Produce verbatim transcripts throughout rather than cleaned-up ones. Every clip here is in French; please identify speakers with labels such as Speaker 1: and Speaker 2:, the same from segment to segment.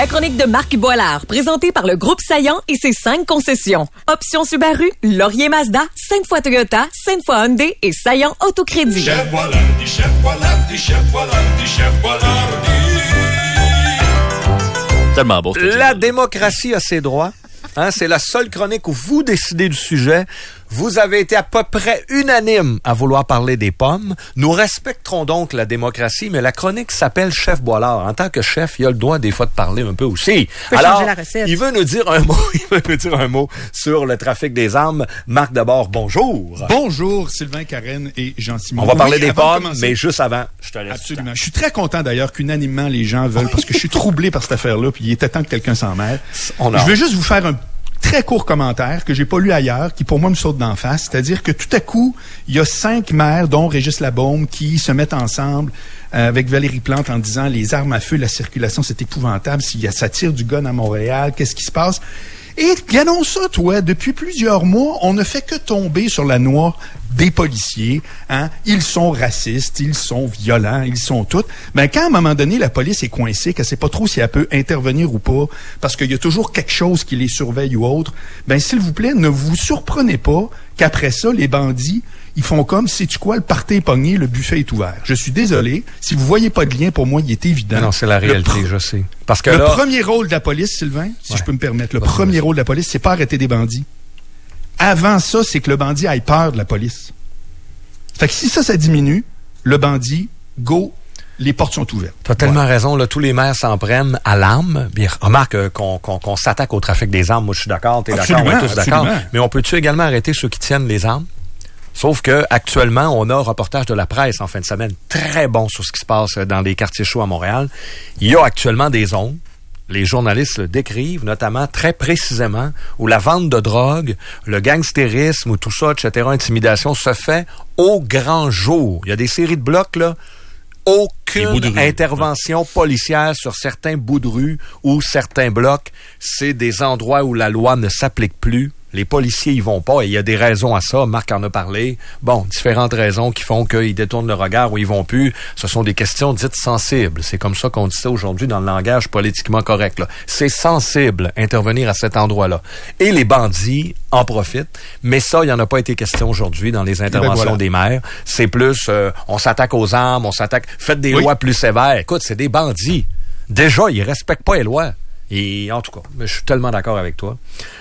Speaker 1: la chronique de Marc Boilard, présentée par le groupe Saillant et ses cinq concessions. Option Subaru, Laurier Mazda, Sainte-Foy Toyota, Sainte-Foy Hyundai et Saillant Autocrédit.
Speaker 2: Chef Boilardi, Chef Boilardi, Chef Boilardi, Chef Boilardi.
Speaker 3: Tellement beau.
Speaker 4: La démocratie a ses droits. Hein, c'est la seule chronique où vous décidez du sujet. Vous avez été à peu près unanime à vouloir parler des pommes. Nous respecterons donc la démocratie, mais la chronique s'appelle Chef Boilard. En tant que chef, il a le droit des fois de parler un peu aussi. Alors, il veut nous dire un mot, il veut nous dire un mot sur le trafic des armes. Marc, d'abord, bonjour.
Speaker 5: Bonjour, Sylvain, Karen et Jean-Simon.
Speaker 4: On va parler
Speaker 5: oui,
Speaker 4: des pommes,
Speaker 5: de
Speaker 4: mais juste avant, je te laisse.
Speaker 5: Absolument. Je suis très content d'ailleurs qu'unanimement les gens veulent, parce que je suis troublé par cette affaire-là, puis il était temps que quelqu'un s'en mêle. On a... Je vais juste vous faire un très court commentaire que j'ai pas lu ailleurs, qui pour moi me saute d'en face. C'est-à-dire que tout à coup, il y a cinq maires, dont Régis Labaume, qui se mettent ensemble euh, avec Valérie Plante en disant les armes à feu, la circulation, c'est épouvantable. S'il y a, ça tire du gun à Montréal, qu'est-ce qui se passe? Et regardons ça, toi, depuis plusieurs mois, on ne fait que tomber sur la noix des policiers. Hein? Ils sont racistes, ils sont violents, ils sont tout. Ben, quand à un moment donné, la police est coincée, qu'elle sait pas trop si elle peut intervenir ou pas, parce qu'il y a toujours quelque chose qui les surveille ou autre, ben, s'il vous plaît, ne vous surprenez pas qu'après ça, les bandits, ils font comme, sais-tu quoi, le party est pogné, le buffet est ouvert. Je suis désolé. Si vous voyez pas de lien, pour moi, il est évident.
Speaker 4: Non, c'est la réalité, pr- je sais. Parce que
Speaker 5: le
Speaker 4: là...
Speaker 5: premier rôle de la police, Sylvain, si
Speaker 4: ouais.
Speaker 5: je peux me permettre, le
Speaker 4: ouais,
Speaker 5: premier
Speaker 4: ouais.
Speaker 5: rôle de la police, c'est pas arrêter des bandits. Avant ça, c'est que le bandit ait peur de la police. Fait que si ça, ça diminue, le bandit, go, les portes sont ouvertes.
Speaker 4: Tu as tellement
Speaker 5: ouais.
Speaker 4: raison, là, tous les maires s'en prennent à l'arme. Bien, remarque euh, qu'on, qu'on, qu'on s'attaque au trafic des armes. Moi, je suis d'accord, t'es d'accord, on est tous
Speaker 5: absolument.
Speaker 4: d'accord. Mais on peut-tu également arrêter ceux qui tiennent les armes? Sauf que actuellement, on a un reportage de la presse en fin de semaine très bon sur ce qui se passe dans les quartiers chauds à Montréal. Il y a actuellement des zones, les journalistes le décrivent, notamment très précisément, où la vente de drogue, le gangstérisme ou tout ça, et cetera, intimidation, se fait au grand jour. Il y a des séries de blocs, là, aucune intervention policière sur certains bouts de rue ou certains blocs. C'est des endroits où la loi ne s'applique plus. Les policiers y vont pas et il y a des raisons à ça. Marc en a parlé. Bon, différentes raisons qui font qu'ils détournent le regard ou ils vont plus. Ce sont des questions dites sensibles. C'est comme ça qu'on dit ça aujourd'hui dans le langage politiquement correct, là. C'est sensible intervenir à cet endroit-là. Et les bandits en profitent. Mais ça, il n'y en a pas été question aujourd'hui dans les interventions ben voilà. des maires. C'est plus, euh, on s'attaque aux armes, on s'attaque... Faites des oui. lois plus sévères. Écoute, c'est des bandits. Déjà, ils respectent pas les lois. Et en tout cas, je suis tellement d'accord avec toi.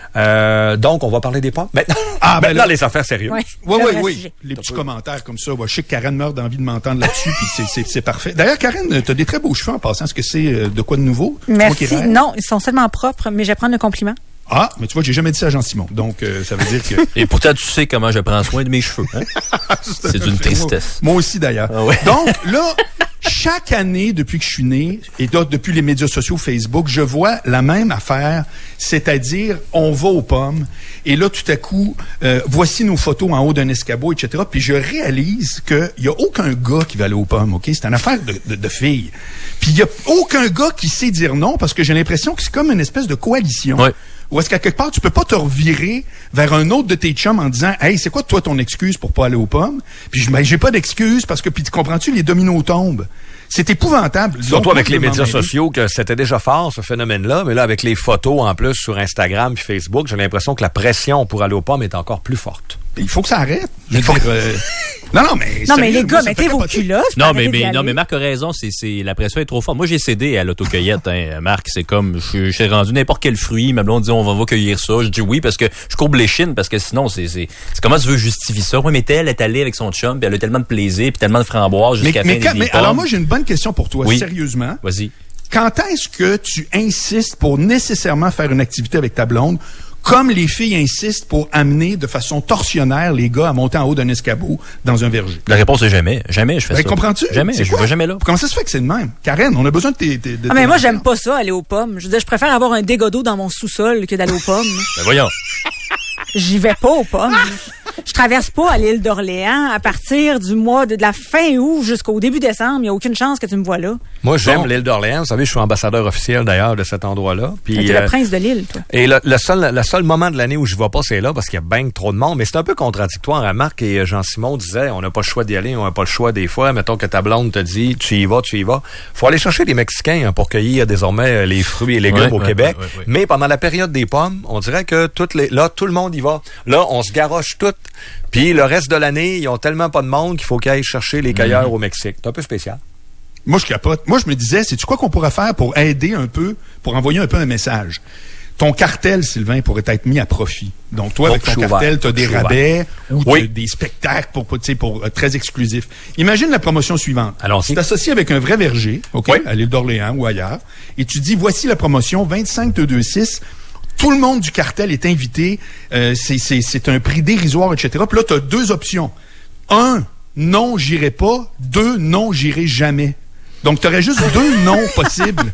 Speaker 4: Euh, donc, on va parler des pommes. Maintenant, ah, ben maintenant là, les affaires sérieuses.
Speaker 5: Oui, oui, oui. oui. Les petits commentaires comme ça. Ouais, je sais que Karen meurt d'envie de m'entendre là-dessus, puis c'est, c'est, c'est parfait. D'ailleurs, Karen, tu as des très beaux cheveux en passant. Est-ce que c'est de quoi de nouveau?
Speaker 6: Merci. Non, ils sont seulement propres, mais je vais prendre le compliment.
Speaker 5: Ah, mais tu vois, j'ai jamais dit ça à Jean-Simon. Donc, euh, ça veut dire que...
Speaker 3: Et pourtant, tu sais comment je prends soin de mes cheveux. Hein? c'est, c'est d'une tristesse.
Speaker 5: Moi, moi aussi, d'ailleurs. Ah ouais. Donc, là... Chaque année, depuis que je suis né, et depuis les médias sociaux, Facebook, je vois la même affaire, c'est-à-dire, on va aux pommes, et là, tout à coup, euh, voici nos photos en haut d'un escabeau, et cetera. Puis je réalise qu'il n'y a aucun gars qui va aller aux pommes, OK? C'est une affaire de, de, de filles. Puis il n'y a aucun gars qui sait dire non, parce que j'ai l'impression que c'est comme une espèce de coalition.
Speaker 3: Ouais.
Speaker 5: Ou est-ce qu'à quelque part, tu peux pas te revirer vers un autre de tes chums en disant « Hey, c'est quoi toi ton excuse pour pas aller aux pommes? » Puis je, ben, j'ai pas d'excuse parce que, puis comprends-tu, les dominos tombent. C'est épouvantable.
Speaker 4: Surtout avec les médias sociaux, que c'était déjà fort, ce phénomène-là, mais là, avec les photos en plus sur Instagram et Facebook, j'ai l'impression que la pression pour aller aux pommes est encore plus forte.
Speaker 5: Il faut que ça arrête. Je veux dire, euh... Non, non, mais.
Speaker 6: Non, mais les gars, mettez vos culottes.
Speaker 3: Non, mais, mais, non, mais Marc a raison, c'est, c'est, la pression est trop forte. Moi, j'ai cédé à l'autocueillette, hein, Marc. C'est comme, je suis rendu n'importe quel fruit. Ma blonde dit, on va, va cueillir ça. Je dis oui, parce que je courbe les chines, parce que sinon, c'est, c'est, c'est comment tu veux justifier ça? Oui, mais elle est allée avec son chum, puis elle a tellement de plaisir, puis tellement de framboises jusqu'à
Speaker 5: mais,
Speaker 3: la fin
Speaker 5: mais,
Speaker 3: des
Speaker 5: mais alors, moi, j'ai une bonne question pour toi,
Speaker 3: oui.
Speaker 5: sérieusement.
Speaker 3: Vas-y.
Speaker 5: Quand est-ce que tu insistes pour nécessairement faire une activité avec ta blonde? Comme les filles insistent pour amener de façon torsionnaire les gars à monter en haut d'un escabeau dans un verger.
Speaker 3: La réponse est jamais. Jamais je fais
Speaker 5: ben,
Speaker 3: ça.
Speaker 5: Comprends-tu?
Speaker 3: Jamais. Je vais jamais là.
Speaker 5: Comment ça se fait que c'est le même? Karen, on a besoin de tes... tes de
Speaker 6: ah, mais moi, j'aime pas ça, aller aux pommes. Je veux dire, je préfère avoir un dégât d'eau dans mon sous-sol que d'aller aux pommes.
Speaker 3: Ben voyons.
Speaker 6: J'y vais pas aux pommes. Je traverse pas à l'île d'Orléans à partir du mois de, de la fin août jusqu'au début décembre. Il y a aucune chance que tu me vois là.
Speaker 4: Moi, j'aime
Speaker 5: Bon.
Speaker 4: l'île d'Orléans. Vous savez, je suis ambassadeur officiel d'ailleurs de cet endroit-là. Puis,
Speaker 6: T'es
Speaker 4: euh,
Speaker 6: le prince de l'île, toi.
Speaker 4: et le, le seul, le seul moment de l'année où je vais pas, c'est là, parce qu'il y a bien trop de monde. Mais c'est un peu contradictoire. Hein. Marc et Jean-Simon disaient, on n'a pas le choix d'y aller, on n'a pas le choix des fois. Mettons que ta blonde te dit, tu y vas, tu y vas. Faut aller chercher des Mexicains hein, pour cueillir désormais les fruits et légumes
Speaker 3: Ouais,
Speaker 4: au
Speaker 3: ouais,
Speaker 4: Québec.
Speaker 3: ouais, ouais, ouais.
Speaker 4: Mais pendant la période des pommes, on dirait que toutes les, là, tout le monde y va. Là, on se garoche toutes. Puis le reste de l'année, ils ont tellement pas de monde qu'il faut qu'ils aillent chercher les cueilleurs
Speaker 3: Mm-hmm.
Speaker 4: au Mexique. C'est un peu spécial.
Speaker 5: Moi, je capote. Moi, je me disais, c'est-tu quoi qu'on pourrait faire pour aider un peu, pour envoyer un peu un message? Ton cartel, Sylvain, pourrait être mis à profit. Donc, toi,
Speaker 4: Oh,
Speaker 5: avec ton
Speaker 4: je suis
Speaker 5: cartel,
Speaker 4: ouvert.
Speaker 5: tu as des
Speaker 4: Je suis
Speaker 5: rabais ou
Speaker 4: Oui.
Speaker 5: t'as des spectacles pour, pour, tu sais, pour euh, très exclusifs. Imagine la promotion suivante.
Speaker 4: Allons-y.
Speaker 5: Tu t'associes avec un vrai verger, OK,
Speaker 4: Oui.
Speaker 5: à l'île d'Orléans ou ailleurs, et tu dis, voici la promotion vingt-cinq deux deux six. Tout le monde du cartel est invité. Euh, c'est, c'est, c'est un prix dérisoire, et cetera. Puis là, tu as deux options. Un, non, j'irai pas. Deux, non, j'irai jamais. Donc, tu aurais juste deux noms possibles.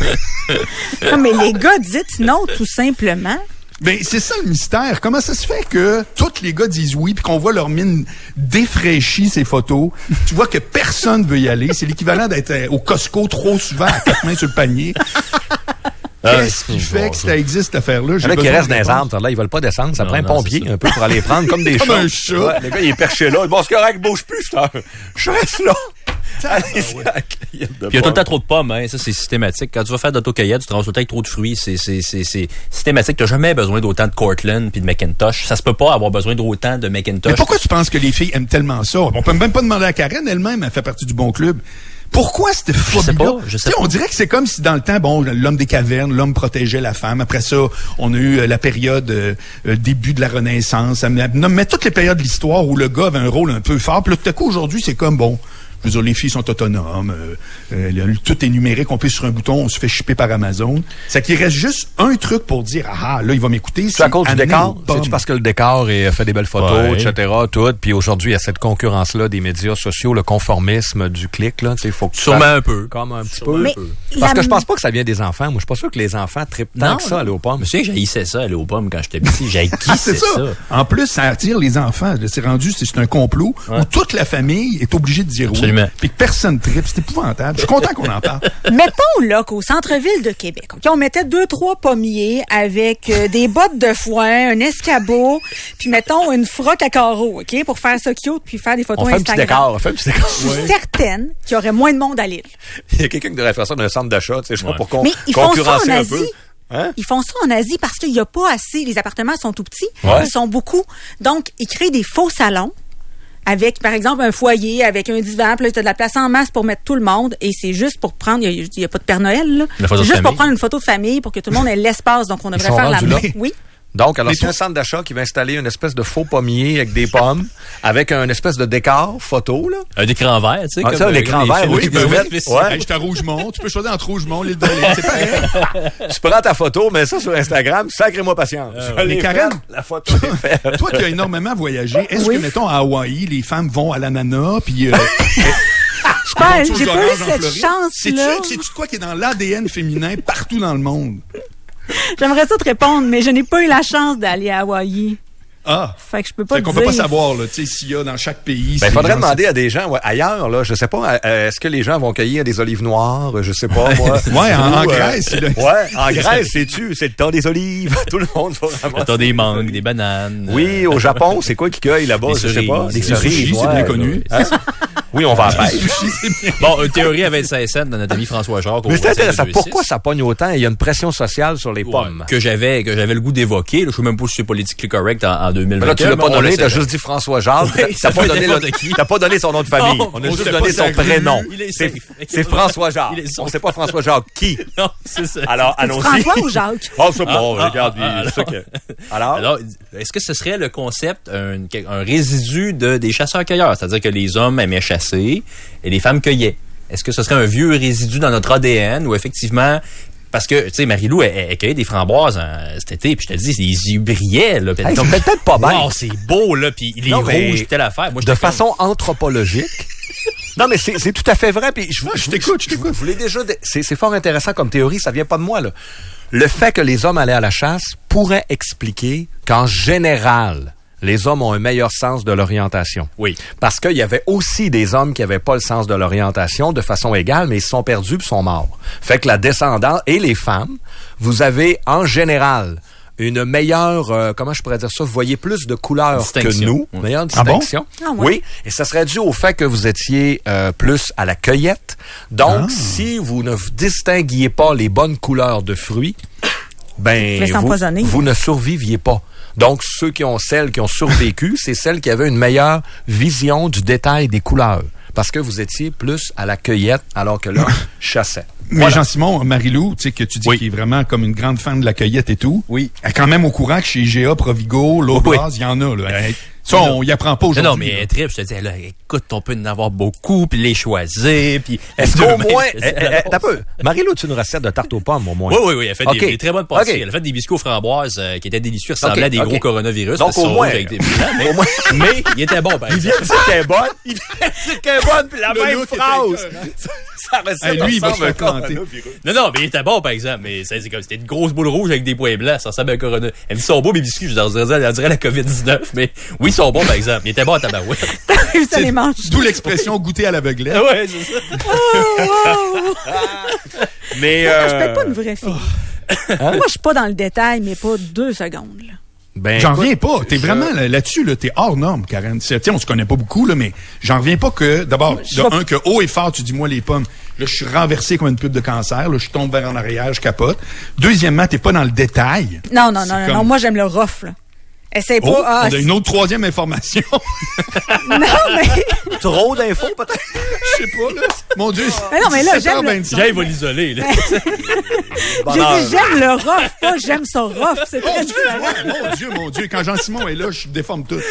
Speaker 6: Non, mais les gars, dites non, tout simplement.
Speaker 5: Ben, c'est ça le mystère. Comment ça se fait que tous les gars disent oui puis qu'on voit leur mine défraîchie, ces photos? Tu vois que personne veut y aller. C'est l'équivalent d'être euh, au Costco trop souvent à quatre mains sur le panier. Qu'est-ce qui fait que ça existe, cette affaire-là? J'ai
Speaker 4: Là, qui
Speaker 5: besoin
Speaker 4: restent
Speaker 5: de
Speaker 4: dans les
Speaker 5: réponses.
Speaker 4: arbres, là, ils veulent pas descendre. Ça
Speaker 3: Non,
Speaker 4: prend un
Speaker 3: non,
Speaker 4: pompier
Speaker 3: c'est ça.
Speaker 4: un peu pour aller les prendre comme des
Speaker 5: Comme
Speaker 4: chats.
Speaker 5: un chat.
Speaker 4: Ouais, le gars, il est perché là. Bon, c'est correct, bouge plus, je, je reste là. Allez-y, à la cueillette de
Speaker 3: Puis il y a tout le temps
Speaker 4: pommes.
Speaker 3: trop de pommes, hein. Ça, c'est systématique. Quand tu vas faire d'autocueillette, tu te rends tout le temps avec trop de fruits. C'est, c'est, c'est, c'est systématique. T'as jamais besoin d'autant de Cortland puis de Macintosh. Ça se peut pas avoir besoin d'autant de Macintosh.
Speaker 5: Mais pourquoi tu penses que les filles aiment tellement ça? On peut même pas demander à Karen elle-même, elle fait partie du bon club. Pourquoi cette phobie-là?
Speaker 3: pas, je sais
Speaker 5: Tu sais,
Speaker 3: pas.
Speaker 5: on dirait que c'est comme si dans le temps, bon, l'homme des cavernes, l'homme protégeait la femme. Après ça, on a eu euh, la période euh, euh, début de la Renaissance. Mais, mais toutes les périodes de l'histoire où le gars avait un rôle un peu fort. Puis là, tout à coup, aujourd'hui, c'est comme, bon, je veux dire, les filles sont autonomes. Euh, euh, tout est numérique. On pisse sur un bouton, on se fait shipper par Amazon. C'est qu'il reste juste un truc pour dire, ah, ah, là, il va m'écouter.
Speaker 4: C'est à cause du
Speaker 5: amener
Speaker 4: décor.
Speaker 5: aux pommes.
Speaker 4: C'est parce que le décor est, fait des belles photos,
Speaker 3: Ouais.
Speaker 4: et cetera. Tout. Puis aujourd'hui, il y a cette concurrence-là des médias sociaux, le conformisme du clic. Là, tu sais, faut que tu
Speaker 3: Sûrement
Speaker 4: fasses
Speaker 3: un peu.
Speaker 4: Comme un petit
Speaker 3: Sûrement
Speaker 4: peu.
Speaker 6: Mais
Speaker 4: Parce
Speaker 6: la-
Speaker 4: que je pense pas que ça vient des enfants. Moi, je suis pas sûr que les enfants trippent tant
Speaker 3: Non,
Speaker 4: que ça aller aux
Speaker 3: Je
Speaker 4: pommes.
Speaker 3: me souviens que j'haïssais ça, aller aux pommes quand j'étais petit. J'haïssais
Speaker 5: C'est ça.
Speaker 3: ça.
Speaker 5: En plus, ça attire les enfants. Là, C'est rendu, c'est c'est un complot où toute la famille est obligée de dire
Speaker 3: Absolument.
Speaker 5: oui. Puis que personne tripe. C'est épouvantable. Je suis content qu'on en parle.
Speaker 6: Mettons là qu'au centre-ville de Québec, ok, on mettait deux, trois pommiers avec euh, des bottes de foin, un escabeau, puis mettons une froc à carreaux, ok, pour faire ça cute puis faire des photos
Speaker 4: On fait un petit
Speaker 6: Instagram.
Speaker 4: décor. On fait un petit décor.
Speaker 6: Je suis certaine qu'il y aurait moins de monde à l'île.
Speaker 4: Il y a quelqu'un qui devrait faire ça dans un centre d'achat, tu sais, je crois,
Speaker 3: Ouais.
Speaker 4: pour con-
Speaker 6: Mais ils font ça
Speaker 4: concurrencer
Speaker 6: en
Speaker 4: un
Speaker 6: Asie.
Speaker 4: peu. Hein?
Speaker 6: Ils font ça en Asie parce qu'il n'y a pas assez. Les appartements sont tout petits.
Speaker 4: Ouais.
Speaker 6: Ils sont beaucoup. Donc, ils créent des faux salons avec, par exemple, un foyer, avec un divan. Puis là, tu as de la place en masse pour mettre tout le monde. Et c'est juste pour prendre... Il n'y a, a pas de Père Noël, là.
Speaker 3: La photo
Speaker 6: C'est
Speaker 3: de
Speaker 6: juste pour
Speaker 3: famille.
Speaker 6: prendre une photo de famille pour que tout le monde ait l'espace. Donc, on devrait
Speaker 4: sont
Speaker 6: faire la
Speaker 4: rendus là?
Speaker 6: même. Oui.
Speaker 4: Donc, alors,
Speaker 5: Mais
Speaker 4: c'est
Speaker 5: toi-
Speaker 4: un centre d'achat qui va installer une espèce de faux pommier avec des pommes, avec un espèce de décor photo, là.
Speaker 3: Un écran vert, tu sais.
Speaker 4: Ah,
Speaker 3: comme,
Speaker 4: ça,
Speaker 3: euh,
Speaker 4: l'écran
Speaker 3: les
Speaker 4: vert,
Speaker 3: films
Speaker 4: oui,
Speaker 3: de
Speaker 4: ben oui.
Speaker 3: spécial.
Speaker 4: Ouais.
Speaker 5: Hey, j'étais à Rougemont. Tu peux choisir entre Rougemont, l'île d'Orléans. C'est pareil.
Speaker 4: Tu prends ta photo, mets ça sur Instagram, sacrez-moi patience. Je
Speaker 5: Mais
Speaker 4: l'ai
Speaker 5: Karen-
Speaker 4: faite, la photo est faite.
Speaker 5: Toi qui as énormément voyagé, est-ce
Speaker 6: Oui.
Speaker 5: que, mettons, à Hawaï, les femmes vont à l'ananas, puis... Euh,
Speaker 6: Je pense,
Speaker 5: vont-tu aux
Speaker 6: j'ai pas eu
Speaker 5: oranges en
Speaker 6: cette
Speaker 5: Floride?
Speaker 6: chance-là.
Speaker 5: C'est-tu, c'est-tu quoi qui est dans l'A D N féminin partout dans le monde?
Speaker 6: J'aimerais ça te répondre, mais je n'ai pas eu la chance d'aller à Hawaï.
Speaker 5: Ah!
Speaker 6: Fait que je peux pas
Speaker 5: C'est
Speaker 6: te
Speaker 5: qu'on
Speaker 6: dire.
Speaker 5: peut pas savoir, là, tu sais, s'il y a dans chaque pays...
Speaker 4: Ben,
Speaker 5: si
Speaker 4: il faudrait
Speaker 5: les gens-
Speaker 4: demander à des gens, ouais, ailleurs, là, je sais pas, euh, est-ce que les gens vont cueillir des olives noires, je sais pas, moi.
Speaker 5: Ouais, en, en
Speaker 4: Ou, euh,
Speaker 5: Grèce, là.
Speaker 4: Ouais, en Grèce, sais-tu, c'est le temps des olives. Tout le monde va vraiment.
Speaker 3: T'as des mangues, des bananes.
Speaker 4: Oui, au Japon, c'est quoi qu'ils cueillent là-bas?
Speaker 3: Des
Speaker 4: Je sais
Speaker 3: cerises.
Speaker 4: pas.
Speaker 3: Des
Speaker 5: sushis, c'est bien connu.
Speaker 4: Hein? Oui, on va en pêche.
Speaker 3: Bon, une théorie à vingt-cinq cents de notre ami François Jacques.
Speaker 4: Mais
Speaker 3: au
Speaker 4: c'est intéressant.
Speaker 3: zéro deux
Speaker 4: Pourquoi
Speaker 3: six.
Speaker 4: ça pogne autant? Il y a une pression sociale sur les
Speaker 3: Ouais,
Speaker 4: pommes.
Speaker 3: que j'avais que j'avais le goût d'évoquer. Là, je sais même pas si c'est politiquement correct en, en deux mille vingt et un.
Speaker 4: Mais là, tu l'as
Speaker 3: mais
Speaker 4: pas
Speaker 3: on
Speaker 4: donné,
Speaker 3: laisse
Speaker 4: t'as
Speaker 3: ça.
Speaker 4: juste dit François Jacques.
Speaker 3: Oui,
Speaker 4: T'as
Speaker 3: ça
Speaker 4: pas
Speaker 3: peut
Speaker 4: donné
Speaker 3: être
Speaker 4: le-
Speaker 3: n'importe qui.
Speaker 4: t'as pas donné son nom de famille.
Speaker 3: Non,
Speaker 4: On a
Speaker 3: on
Speaker 4: juste
Speaker 3: sait
Speaker 4: donné
Speaker 3: pas
Speaker 4: son
Speaker 3: sa
Speaker 4: prénom.
Speaker 3: rue. Il est
Speaker 4: C'est
Speaker 3: safe.
Speaker 4: c'est François Jacques.
Speaker 3: Il est safe.
Speaker 4: On sait pas François Jacques qui.
Speaker 3: Non, c'est ça.
Speaker 4: Alors,
Speaker 6: C'est
Speaker 4: allons-y.
Speaker 6: François ou Jacques?
Speaker 4: Oh, c'est bon,
Speaker 3: Ah,
Speaker 4: regarde.
Speaker 3: ah,
Speaker 4: il- c'est ça que- Alors,
Speaker 3: Alors, est-ce que ce serait le concept, un, un résidu de, des chasseurs-cueilleurs? C'est-à-dire que les hommes aimaient chasser et les femmes cueillaient. Est-ce que ce serait un vieux résidu dans notre A D N ou effectivement... Parce que, tu sais, Marie-Lou, elle, elle cueillait des framboises hein, cet été, puis je te dis, les yeux brillaient, là. Puis elle
Speaker 4: hey,
Speaker 3: était
Speaker 4: ça fait peut-être pas bien.
Speaker 3: wow, c'est beau, là, puis les
Speaker 4: Non, mais
Speaker 3: rouges, puis telle affaire. Moi,
Speaker 4: De
Speaker 3: j'étais
Speaker 4: façon anthropologique. Non, mais c'est c'est tout à fait vrai. Puis je,
Speaker 5: je t'écoute, je t'écoute.
Speaker 4: Je voulais déjà. dé- C'est c'est fort intéressant comme théorie. Ça vient pas de moi là. Le fait que les hommes allaient à la chasse pourrait expliquer qu'en général, les hommes ont un meilleur sens de l'orientation.
Speaker 3: Oui.
Speaker 4: Parce qu'il y avait aussi des hommes qui n'avaient pas le sens de l'orientation de façon égale, mais ils se sont perdus et sont morts. Fait que la descendance et les femmes, vous avez en général une meilleure, euh, comment je pourrais dire ça, vous voyez plus de couleurs que nous,
Speaker 3: oui.
Speaker 4: meilleure distinction.
Speaker 6: Ah bon? Ah, ouais.
Speaker 4: Oui, et ça serait dû au fait que vous étiez euh, plus à la cueillette. Donc, ah. si vous ne distinguiez pas les bonnes couleurs de fruits, ben vous, vous ne surviviez pas. Donc, ceux qui ont celles qui ont survécu, c'est celles qui avaient une meilleure vision du détail des couleurs. Parce que vous étiez plus à la cueillette, alors que là, chassait.
Speaker 5: Mais
Speaker 4: voilà.
Speaker 5: Jean-Simon, Marie-Lou, tu sais, que tu dis oui. qu'il est vraiment comme une grande fan de la cueillette et tout.
Speaker 3: Oui.
Speaker 5: Elle est quand même au courant que chez I G A, Provigo, Loblaws, il y en a, là. Elle, ça, on y apprend pas aujourd'hui.
Speaker 3: Non, non, mais trip, je te dis, là, écoute, on peut en avoir beaucoup, puis les choisir, puis...
Speaker 4: Est-ce qu'au moins... T'as peu. Marie-Lou, tu une recette de tarte aux pommes, au moins?
Speaker 3: Oui, oui, oui. Elle fait okay. des, des très bonnes pâtisseries. Okay. Elle a fait des biscuits aux framboises euh, qui étaient délicieux, ressemblaient okay. à des okay. gros coronavirus.
Speaker 4: Donc, au moins...
Speaker 3: Avec des mais, au moins... mais il était bon, ben.
Speaker 4: Il vient de dire qu'elle est bonne. Il vient de dire qu'elle est bonne, puis la même phrase.
Speaker 5: Ça recette lui, il va se faire planter.
Speaker 3: Non, non, mais il était bon, par exemple. Mais c'était une grosse boule rouge avec des points blancs. Ça ressemble à un corona. Elle dit, ils sont beaux, mes biscuits. Je dirais, on dirait la covid dix-neuf. Mais oui, ils sont bons, par exemple. Il était bon à tabarouette.
Speaker 6: Ça les mange.
Speaker 5: D'où l'expression goûter à l'aveuglette.
Speaker 3: Ouais, c'est ça.
Speaker 6: Oh, wow.
Speaker 4: Mais,
Speaker 6: euh...
Speaker 4: Moi,
Speaker 6: je peux pas une vraie fille. Oh. Hein? Moi, je suis pas dans le détail, mais pas deux secondes, là.
Speaker 5: Ben, j'en reviens pas. T'es je... vraiment là-dessus, là, t'es hors norme, Karen. Tiens, on se connaît pas beaucoup, là, mais j'en reviens pas que, d'abord, de va... un, que haut et fort, tu dis, moi, les pommes, là, je suis renversé comme une pub de cancer, là, je tombe vers en arrière, je capote. Deuxièmement, t'es pas dans le détail.
Speaker 6: Non, non, non, non, comme... non, moi, j'aime le rough, là. Essaye pas.
Speaker 5: Oh,
Speaker 6: ah,
Speaker 5: on a une autre troisième information.
Speaker 6: Non, mais.
Speaker 4: Trop d'infos, peut-être?
Speaker 5: Je sais pas, là. Mon Dieu.
Speaker 6: Mais non, mais là, j'aime. Le...
Speaker 3: Jay va l'isoler, là.
Speaker 6: J'ai dit, j'aime le rough, pas j'aime son rough. C'est très différent.
Speaker 5: Mon Dieu, mon Dieu. Quand Jean-Simon est là, je déforme tout.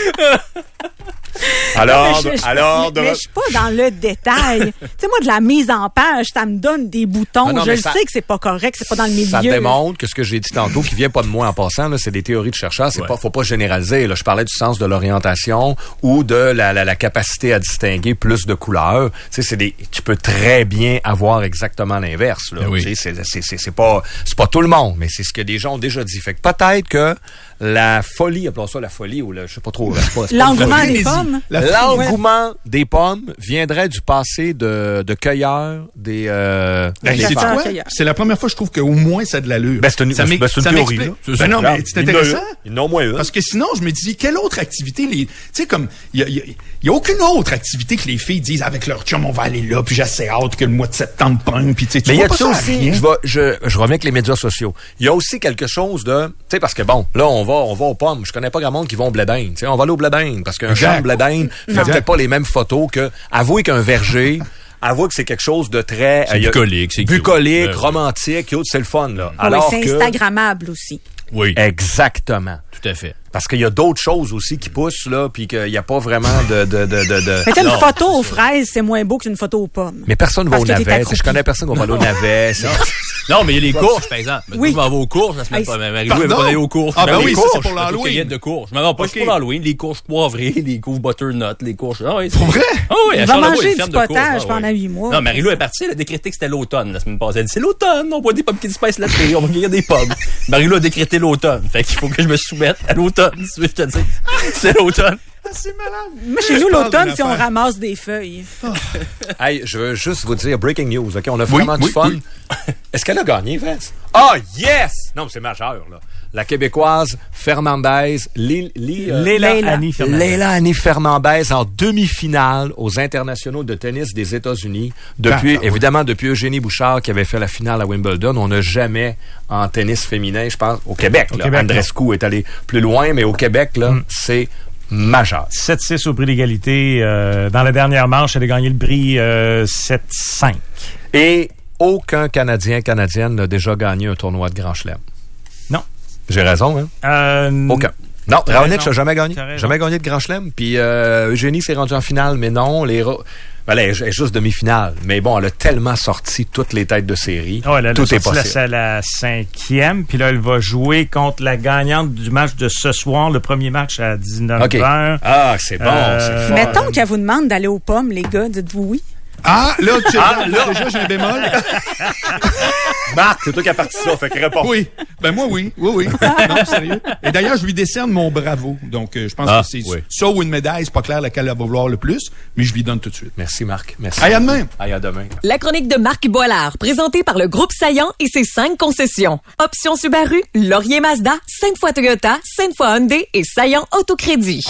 Speaker 4: Alors,
Speaker 6: mais je,
Speaker 4: alors,
Speaker 6: mais, de... mais je suis pas dans le détail. Tu sais, moi, de la mise en page, ça me donne des boutons. Non, non, je le ça, sais que c'est pas correct, c'est pas dans le milieu.
Speaker 4: Ça démontre que ce que j'ai dit tantôt, qui vient pas de moi en passant, là, c'est des théories de chercheurs. C'est ouais. pas, faut pas généraliser. Là, je parlais du sens de l'orientation ou de la, la, la capacité à distinguer plus de couleurs. Tu sais, c'est des, tu peux très bien avoir exactement l'inverse. Là. Oui. Tu sais, c'est, c'est, c'est, c'est pas, c'est pas tout le monde, mais c'est ce que des gens ont déjà dit. Fait que peut-être que la folie, appelons ça la folie ou le, je sais pas trop. C'est pas, c'est
Speaker 6: L'engouement pas des pommes.
Speaker 4: L'engouement ouais. des pommes viendrait du passé de, de cueilleurs des. Euh,
Speaker 5: ben,
Speaker 4: des
Speaker 5: c'est, quoi? C'est la première fois que je trouve qu'au moins ça a de l'allure.
Speaker 4: Ben, c'est une,
Speaker 5: ça
Speaker 4: ben, c'est une théorie. Là.
Speaker 5: Ben non, mais c'est intéressant.
Speaker 4: Il y en a au moins une.
Speaker 5: Parce que sinon, je me dis, quelle autre activité les, tu sais, comme, il y a, y, a, y a aucune autre activité que les filles disent avec leur chum, on va aller là, puis j'ai assez hâte que le mois de septembre pogne, puis tu sais, tu
Speaker 4: mais
Speaker 5: vois
Speaker 4: y a
Speaker 5: pas ça
Speaker 4: aussi, je, vais, je, je reviens avec les médias sociaux. Il y a aussi quelque chose de, tu sais, parce que bon, là, on va, on va aux pommes. Je connais pas grand monde qui vont au blé d'Inde. Tu sais, on va aller au blé d'Inde parce qu'un champ de blé d'Inde fait peut-être pas les mêmes photos que, avouez qu'un verger, avouez que c'est quelque chose de très,
Speaker 3: c'est euh, bucolique, c'est
Speaker 4: bucolique,
Speaker 3: cute.
Speaker 4: romantique, c'est le fun, là.
Speaker 6: Oui,
Speaker 4: Alors
Speaker 6: c'est
Speaker 4: que,
Speaker 6: instagrammable aussi.
Speaker 3: Oui.
Speaker 4: Exactement.
Speaker 3: Tout à fait.
Speaker 4: Parce qu'il y a d'autres choses aussi qui poussent, là, puis qu'il n'y a pas vraiment de... de, de, de, de...
Speaker 6: Mais une photo aux fraises, c'est moins beau qu'une photo aux pommes.
Speaker 4: Mais personne ne va au navet. Je connais personne qui va aller au navet.
Speaker 3: Non, mais il y a les courges, par exemple. Oui. Moi, je m'en vais aux courges la semaine prochaine. Marie-Lou, elle va aller aux courges.
Speaker 5: Ah, ben oui, ça, c'est
Speaker 3: pour
Speaker 5: l'Halloween.
Speaker 3: Cueillette de courges. Je m'en vais pas pour l'Halloween. Les courges poivrées, les courges butternut, les courges... Ah, oui,
Speaker 5: pour vrai?
Speaker 3: Ah oui,
Speaker 6: elle va manger du potage pendant huit mois.
Speaker 3: Non, Marie-Lou est partie, elle a décrété que c'était l'automne la semaine passée. Elle dit, c'est l'automne, on boit des pumpkin spice latte, on va cueillir des pommes. Marie-Lou a décrété l'automne. Fait qu'il faut que je me soumette à l'automne, si je te dis. C'est l'automne.
Speaker 5: C'est malade.
Speaker 6: Moi, chez nous, l'automne, si on ramasse des feuilles.
Speaker 4: Oh. Hey, je veux juste vous dire, breaking news, OK? On a vraiment oui, du oui, fun. Oui. Est-ce qu'elle a gagné, Vince? Ah, oh, yes! Non, mais c'est majeur, là. La Québécoise Fernandez, Leila Annie Fernandez. Leila Annie Fernandez en demi-finale aux internationaux de tennis des États-Unis. Depuis, ah, évidemment, oui. depuis Eugénie Bouchard qui avait fait la finale à Wimbledon. On n'a jamais en tennis féminin, je pense, au Québec. Au là, Québec Andreescu non. est allé plus loin, mais au Québec, là, mm. c'est majeur.
Speaker 7: sept six au prix d'égalité. Euh, dans la dernière manche, elle a gagné le prix euh, sept cinq.
Speaker 4: Et aucun Canadien, Canadienne n'a déjà gagné un tournoi de Grand Chelem. Non. J'ai raison, hein? Euh, aucun. Non, Raonic n'a jamais gagné. Jamais gagné de Grand Chelem. Puis euh, Eugénie s'est rendue en finale, mais non. Les ben, elle est juste demi-finale. Mais bon, elle a tellement sorti toutes les têtes de série. Oh, elle a Tout est possible.
Speaker 7: C'est la cinquième. Puis là, elle va jouer contre la gagnante du match de ce soir, le premier match à dix-neuf heures.
Speaker 4: Okay. Ah, c'est bon. Euh,
Speaker 6: c'est Mettons qu'elle vous demande d'aller aux pommes, les gars. Dites-vous oui?
Speaker 5: Ah, là, tu
Speaker 4: Ah, là.
Speaker 5: déjà, j'ai un bémol.
Speaker 4: Marc, c'est toi qui as parti ça, fait que réponds.
Speaker 5: Oui. Ben moi, oui. Oui, oui. Non, sérieux. Et d'ailleurs, je lui décerne mon bravo. Donc, euh, je pense
Speaker 3: Ah,
Speaker 5: que c'est
Speaker 3: oui.
Speaker 5: ça ou une médaille. C'est pas clair laquelle elle va vouloir le plus, mais je lui donne tout de suite.
Speaker 4: Merci, Marc. Merci.
Speaker 5: Allez, à demain.
Speaker 4: Allez, à demain.
Speaker 1: La chronique de Marc Boilard, présentée par le groupe Saillant et ses cinq concessions. Option Subaru, Laurier Mazda, Sainte-Foy Toyota, Sainte-Foy Hyundai et Saillant Autocrédit.